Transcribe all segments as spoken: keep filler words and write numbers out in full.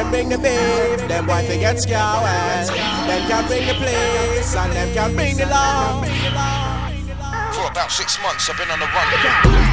bring the beef, them boys they get scoured. Them can bring the place, and them can bring the law. For about six months I've been on the run.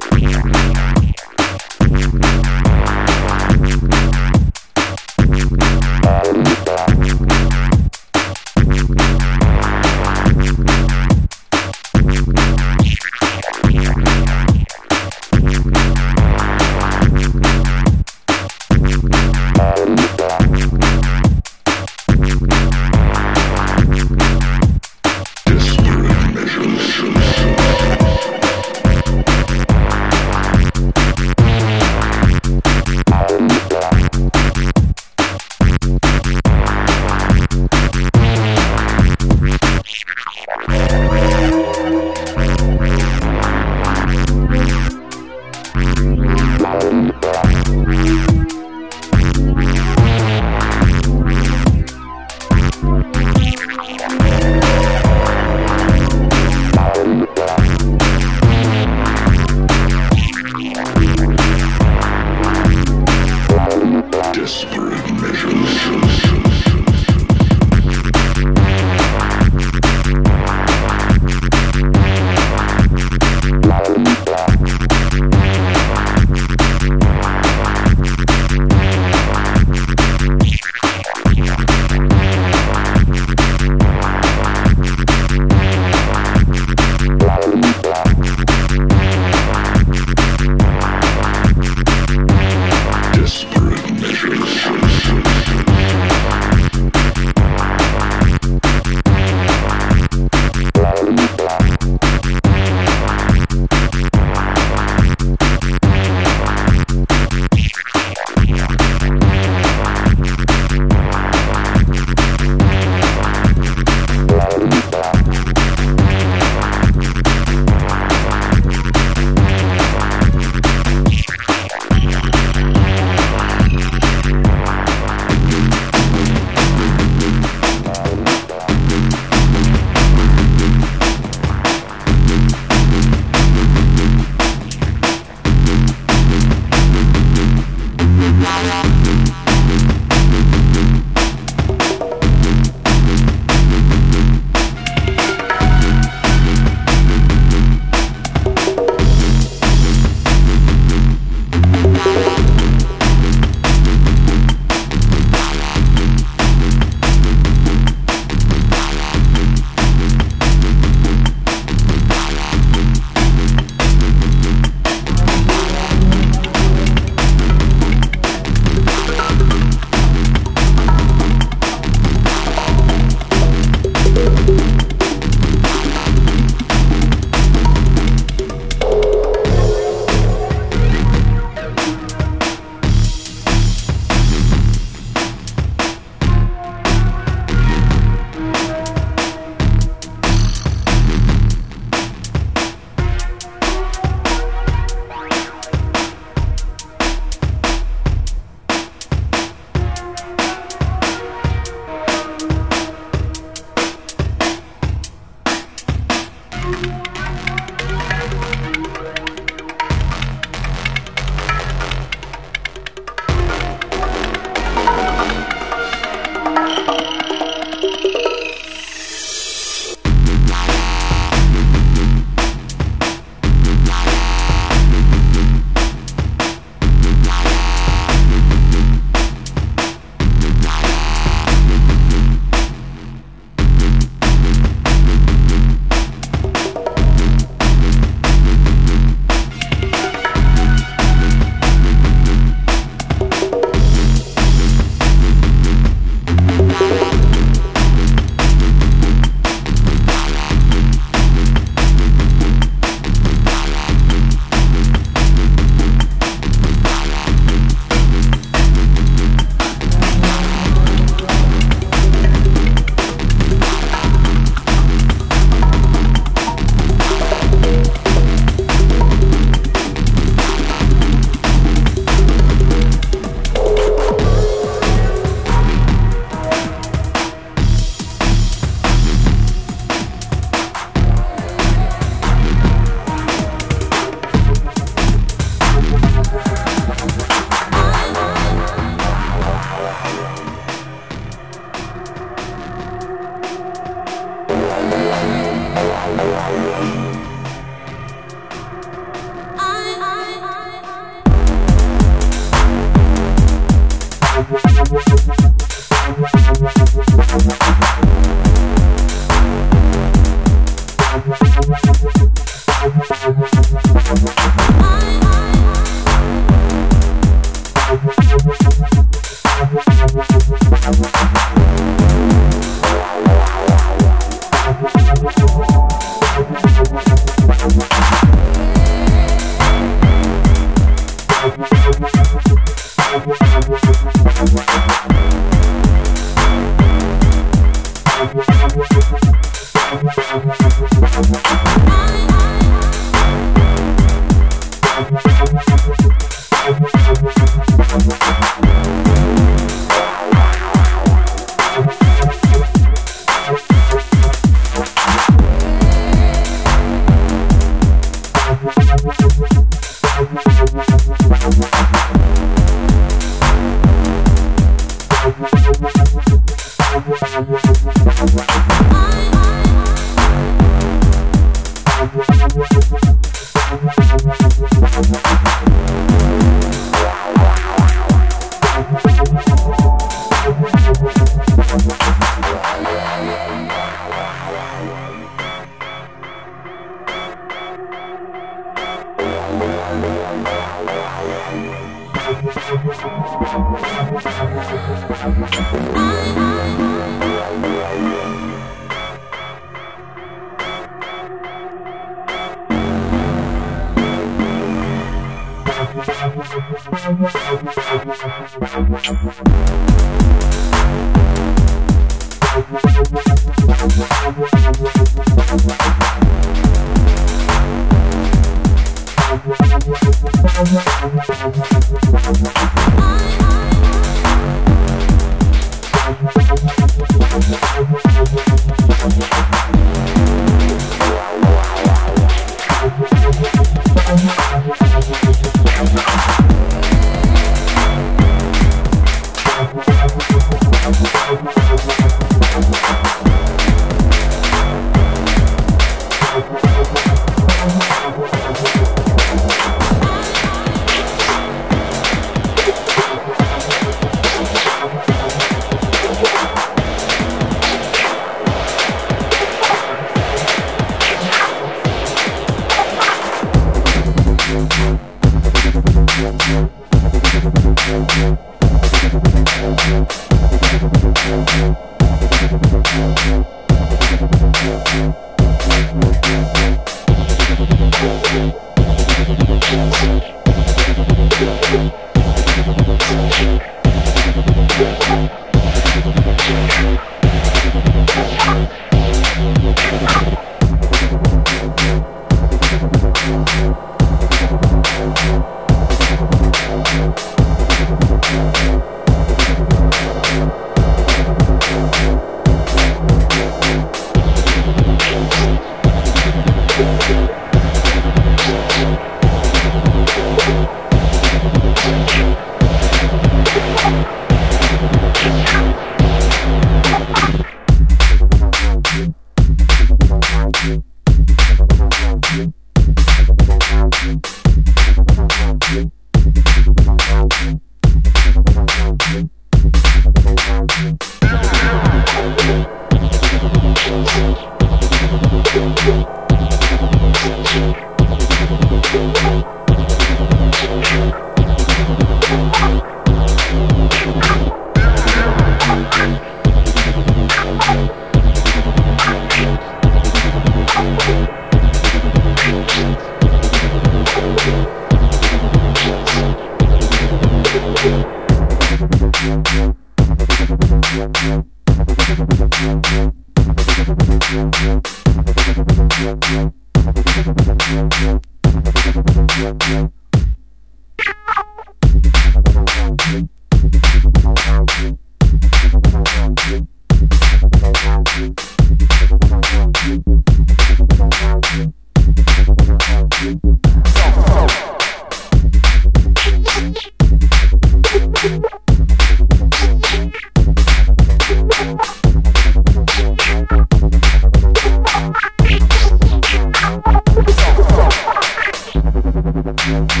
We'll be right back.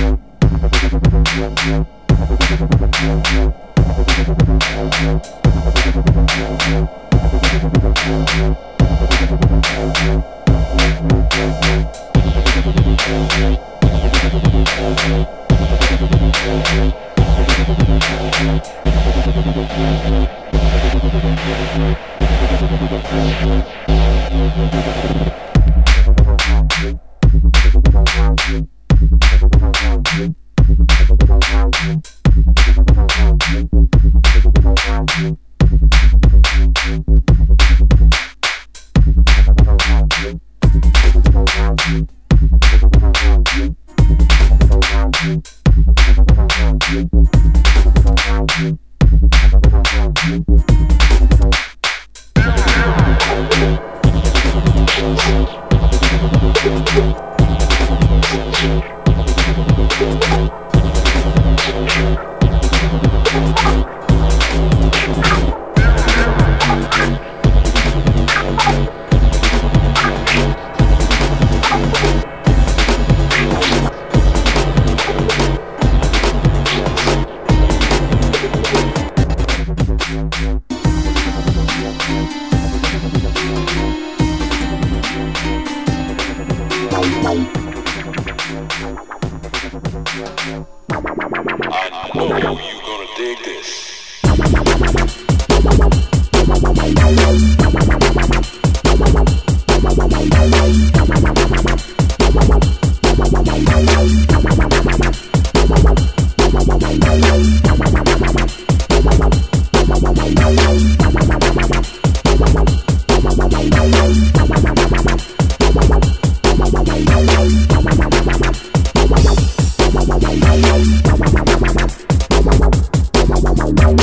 Bye.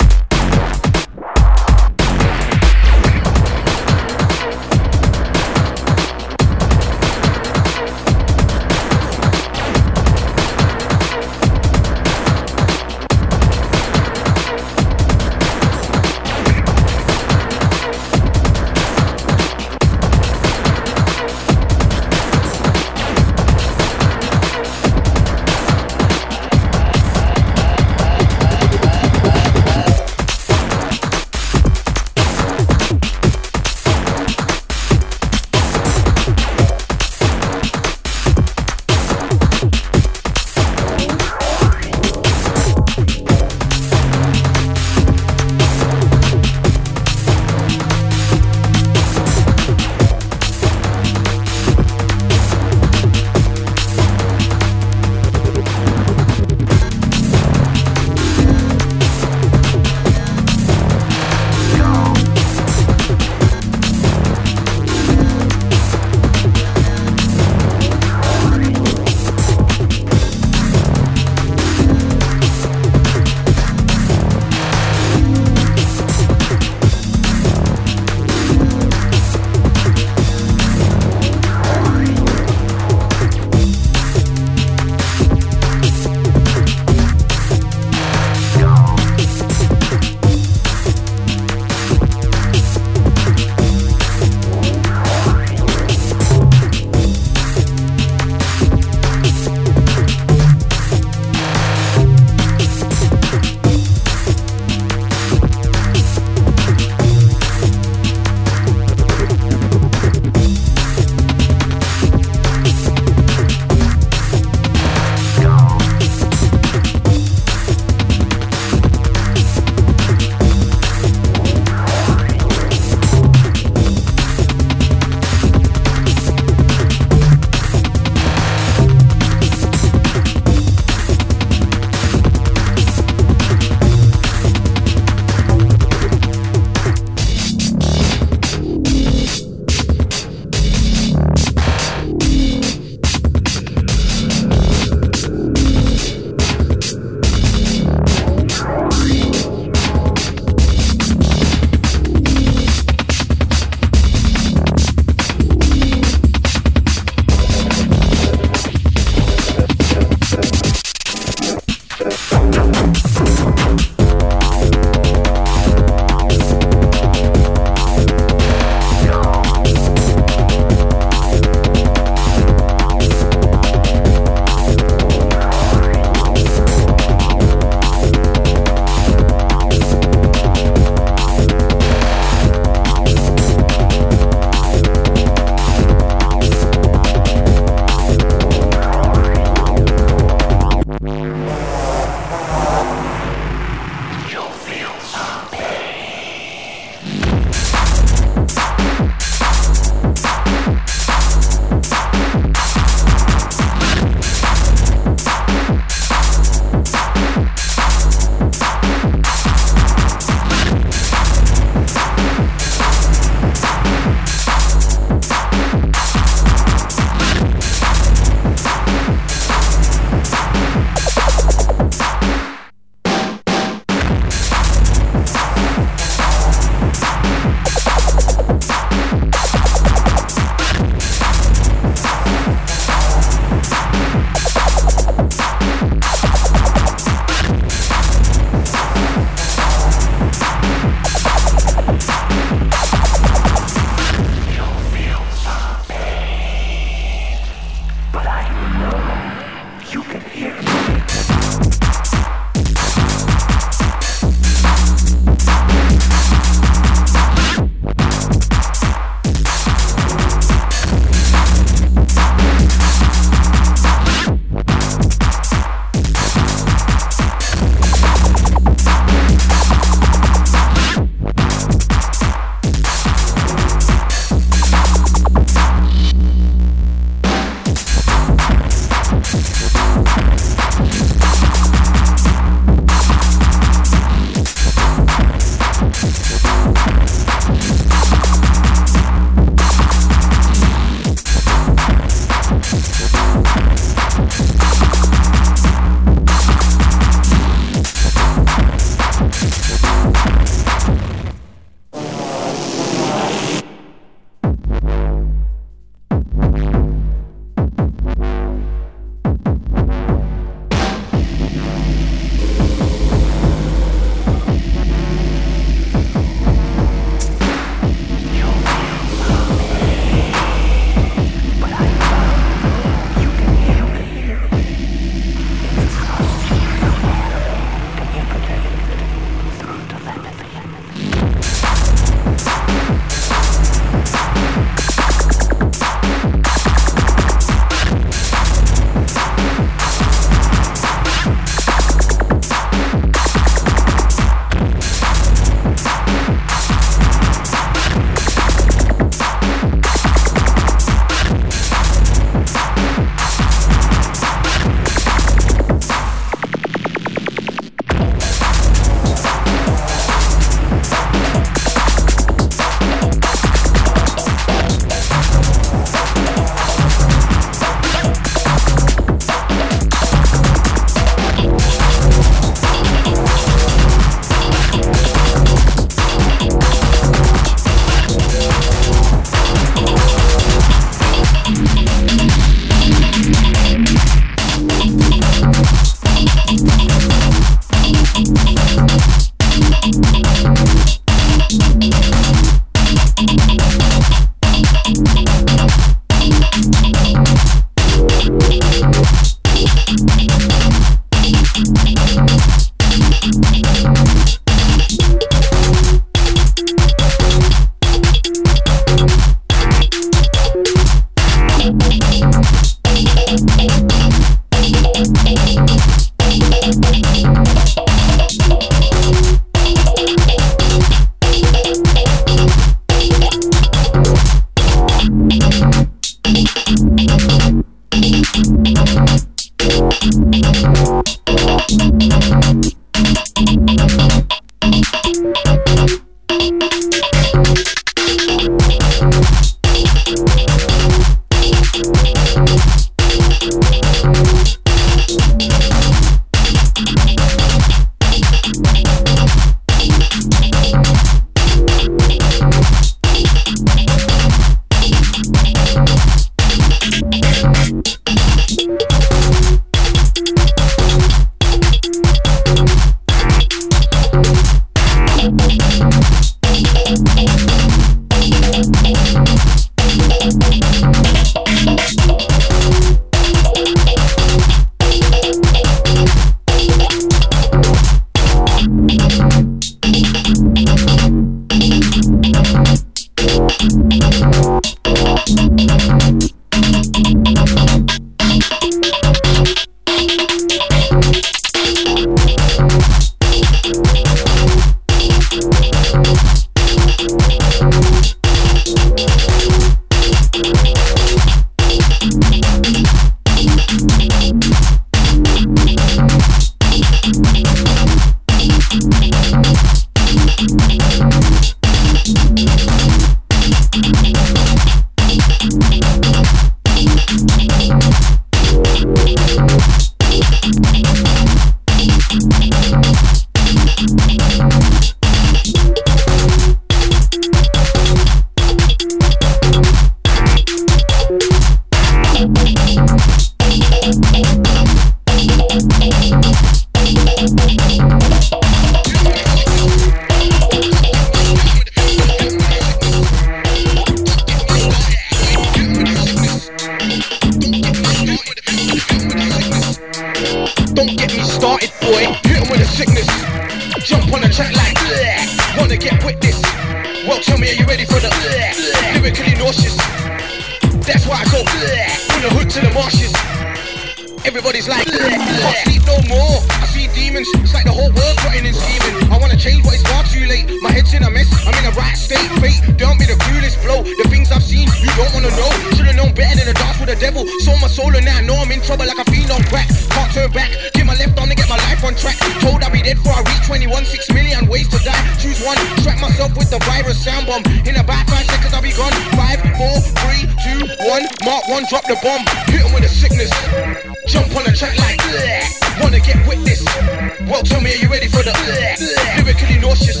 Drop the bomb, hit him with a sickness. Jump on the track like bleh. Wanna get with this? Well, tell me, are you ready for the bleh? Lyrically nauseous.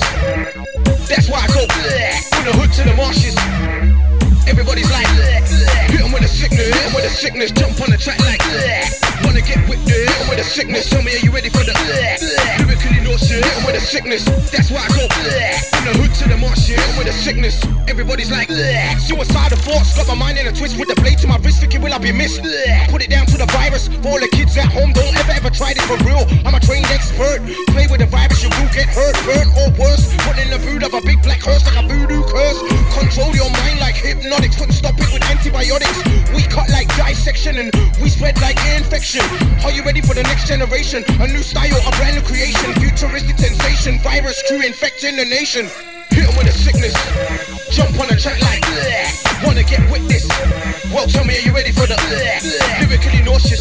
That's why I go bleh. From the hood to the marshes. Everybody's like bleh. Hit him with a sickness. Hit him with a sickness. Jump on the track like bleh. Wanna get with this? Hit him with a sickness. Tell me, are you ready for the bleh? Lyrically nauseous. Hit him with a sickness. That's why I go bleh. From the hood to the marshes. Hit him with a sickness. Everybody's like bleh. Suicidal thoughts. Got my mind in a twist with the blade to my wrist. Thinking will I be missed? Put it down to the virus. For all the kids at home, don't ever ever try this for real. I'm a trained expert. Play with the virus, you will get hurt, burnt or worse. Put in the boot of a big black hearse like a voodoo curse. Control your mind like hypnotics. Couldn't stop it with antibiotics. We cut like dissection and we spread like ear infection. Are you ready for the next generation? A new style, a brand new creation. Futuristic sensation. Virus crew infecting the nation. Hit him with a sickness. Jump on the track like bleh. Wanna get with this? Well, tell me, are you ready for the bleh? Lyrically nauseous.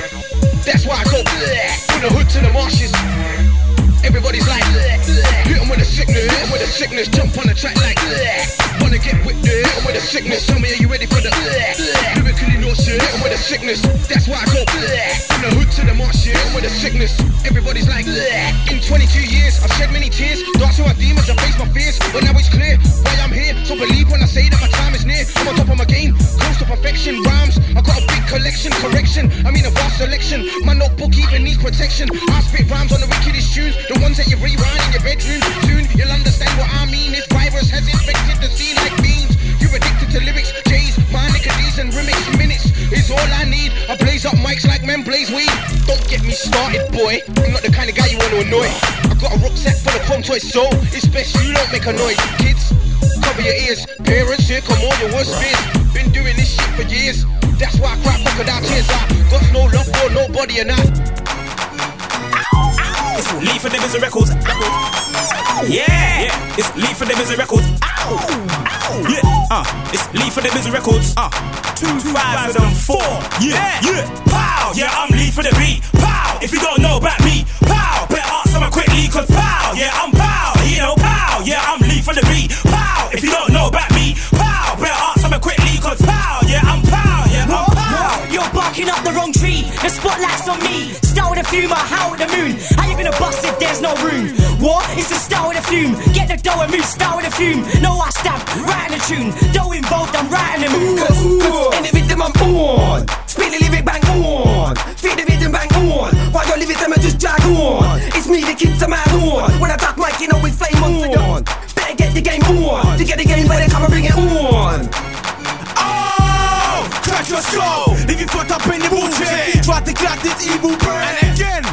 That's why I go bleh. From the hood to the marshes. Everybody's like bleh. Hit him with a sickness. Hit him with a sickness. Jump on the track like bleh. Wanna get with this? Hit him with a sickness. Tell me, are you ready for the bleh? Lyrically nauseous. Hit him with a sickness. That's why I go bleh. From the hood to the marshes. Hit him with a sickness. Everybody's like bleh. In twenty-two years, I've shed many tears. Dark to my demons, I face my fears. But now it's clear why I'm here. So believe when I say that my time is near. I'm on top of my game, close to perfection. Rhymes, I got a big collection. Correction, I mean a vast selection. My notebook even needs protection. I spit rhymes on the wickedest tunes, the ones that you rewind in your bedroom. Soon you'll understand what I mean. This virus has infected the scene like beans. You're addicted to lyrics, J's, my nicodies and remix minutes is all I need. I blaze up mics like men blaze weed. Don't get me started, boy. I'm not the kind of guy you want to annoy. I got a rucksack full of chrome toys, so it's best you don't make a noise. Kids, cover your ears. Parents, here come all your worst fears. Been doing this shit for years. That's why I cry crocodile tears. I got no love for nobody and I. It's Lee for the Visa Records. Yeah, yeah. It's Lee for the Visa Records. Ow, ow. Yeah, uh, it's Lee for the Visa Records. Uh, two thousand four. Yeah, yeah. Pow. Yeah, I'm Lee for the beat. Pow. If you don't know about me, pow. Better ask someone quickly, cause pow. Yeah, I'm pow. You know, pow. Yeah, I'm Lee for the beat. fume, I howl at the moon. How you gonna bust if there's no room? What? It's the style with the fume. Get the dough and move, style with the fume. No, I stab, right in the tune. Dough involved, I'm right in the mood. Cause, cause in the rhythm I'm on. Spit the lyric bang on. Feed the rhythm bang on. While your lyrics them just drag on. It's me, the kids, I'm out on. When I talk mic, you know it's flame on. Better get the game on. To get the game, better come and bring it on. Oh, crack your skull. Leave you fucked up in the bullshit. You try to crack this evil brain. And again.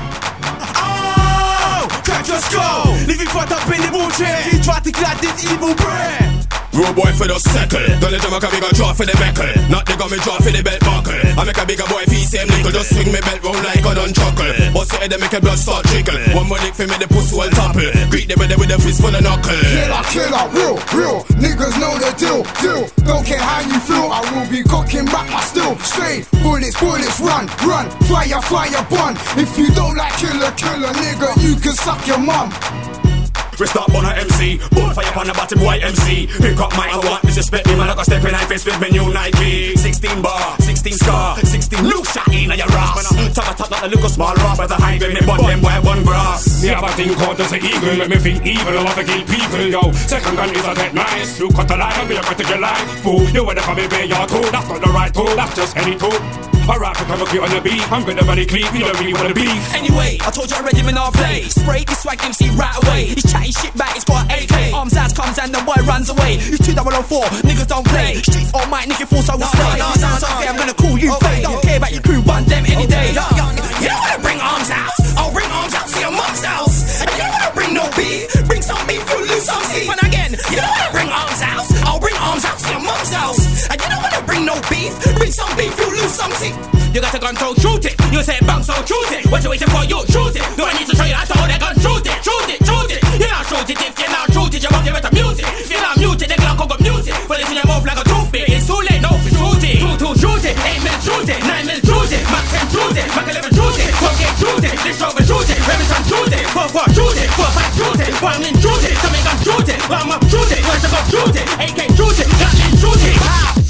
Oh, crack your skull. Leave you fucked up in the bullshit. You try to crack this evil brain. Road boy for the circle. Don't let them make a bigger draw for the meckle. Not they got me draw for the belt buckle. I make a bigger boy feel same nickel. Just swing me belt round like a nunchuckle. Bust your head and make a blood start trickle. One more lick for me the pussy will topple. Greet them with a fist full of knuckle. Killer, killer, real, real. Niggas know the deal, deal. Don't care how you feel, I will be cocking back my still. Straight, bullets, bullets, run, run. Fire, fire, bun. If you don't like killer, killer, nigga, you can suck your mum. We start on a M C, bonfire on a bottom white M C. Pick up my what disrespect me, man. I got step in face with me new Nike. Sixteen bar, sixteen scar, sixteen look shot in your ass. Top a top like a little small rock, but the high grade me bun them boy one grass. Me have a thing called as an eagle, make me think evil, I want to kill people, yo. Second gun is a dead nice. You cut the line and me a cut to your life. Fool, you wanna come in your tool, that's not the right tool, that's just any tool. Alright, I'm gonna on the beat, I'm gonna run it clean, you don't really wanna be. Anyway, I told you already, man, I'll play. Spray this swag M C right away. He's chatting shit back, he's got an A K. Arms out comes and the boy runs away. He's two double oh four, niggas don't play. Streets all might, nigga force, I will stay. No, no, sounds okay, I'm gonna call you fake. Don't care about your crew, bun them any day. You don't wanna bring arms out, I'll bring arms out to your mum's house. And you don't wanna bring no beef, bring some beef, you'll lose some teeth. And again, you don't wanna bring arms out, I'll bring arms out to your mum's house. And you don't wanna bring no beef, bring some beef, you'll lose some teeth. You got a gun, so shoot it. You say bang, so shoot it. What you waiting for? You shoot it. Do I need to show you how to hold that gun? Shoot it, shoot it, shoot it. You're not shoot it if you're not shoot it. You want to better mute it. If you're not mute it, the Glock will go mute it. Well, it's in your mouth like a toothpick. It's too late, no, shoot it. Two, two, shoot it. Eight minutes, shoot it. Nine minutes, shoot it. Max ten, shoot it. Max eleven, shoot it. Twelve, eight, shoot it. This over, shoot it. Remington, shoot it. Four, four, shoot it. Four, five, shoot it. One in, shoot it. Something gun, shoot it. One up, shoot it. One up, shoot it. A K, shoot it. Gun, shoot it. Wow.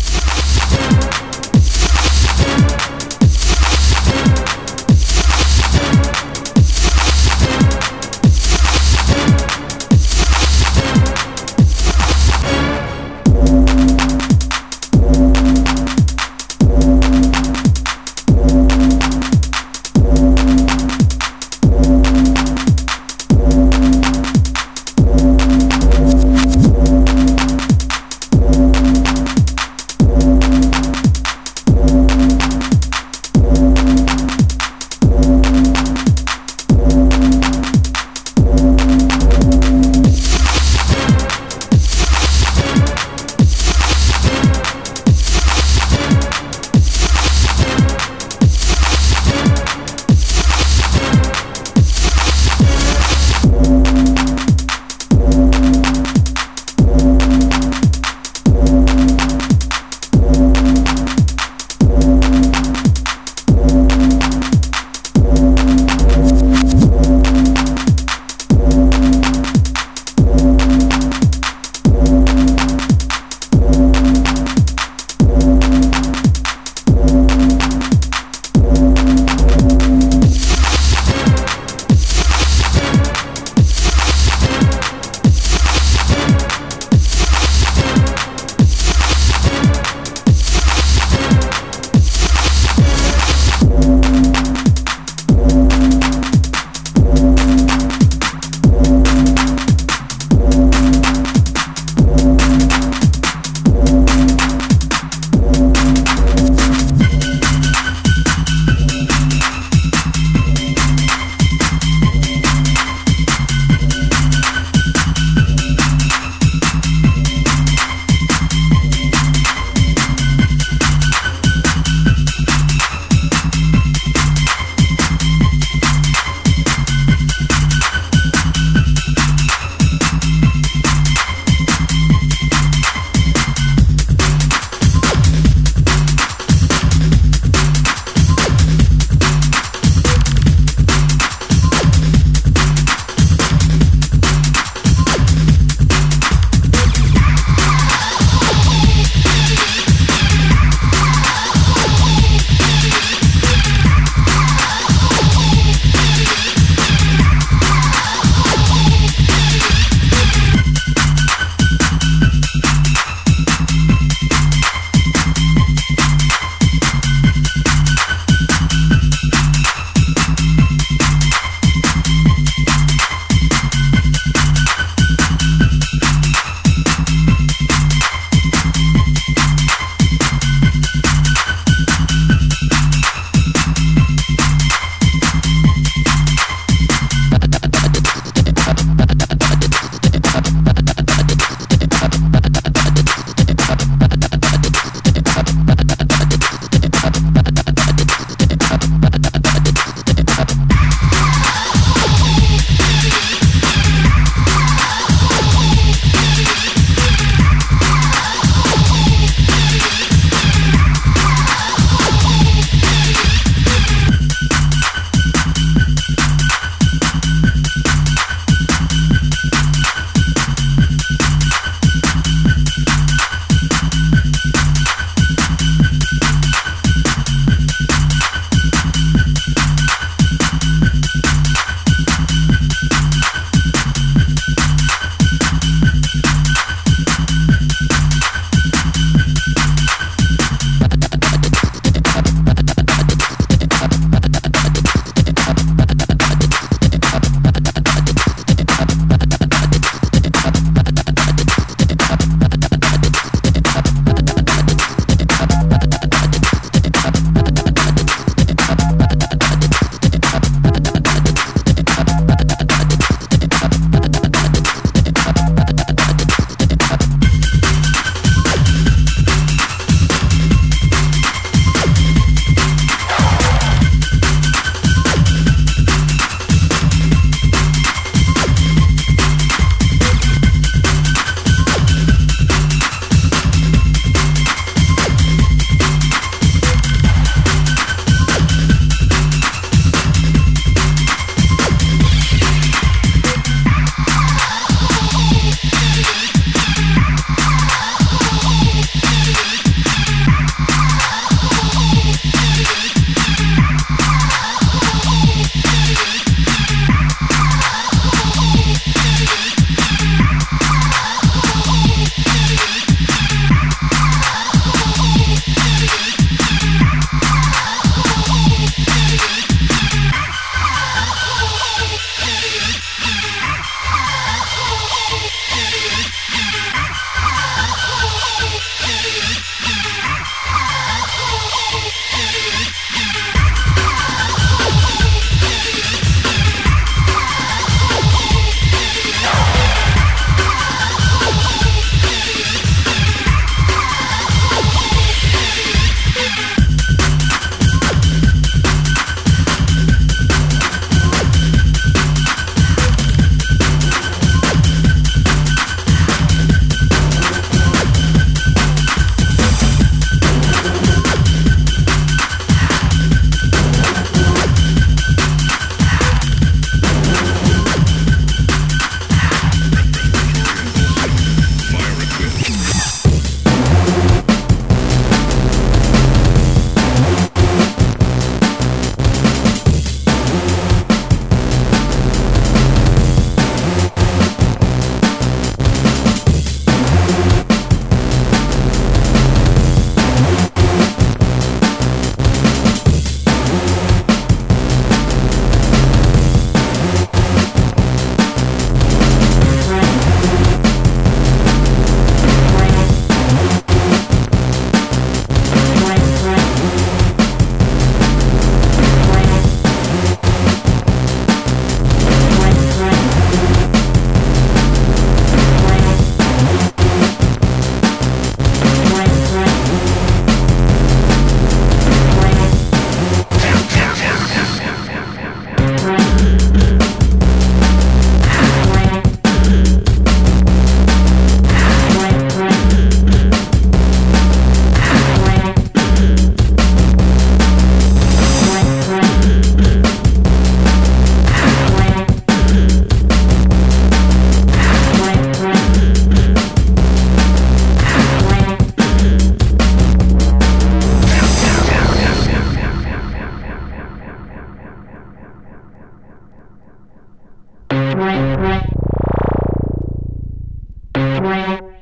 Bye.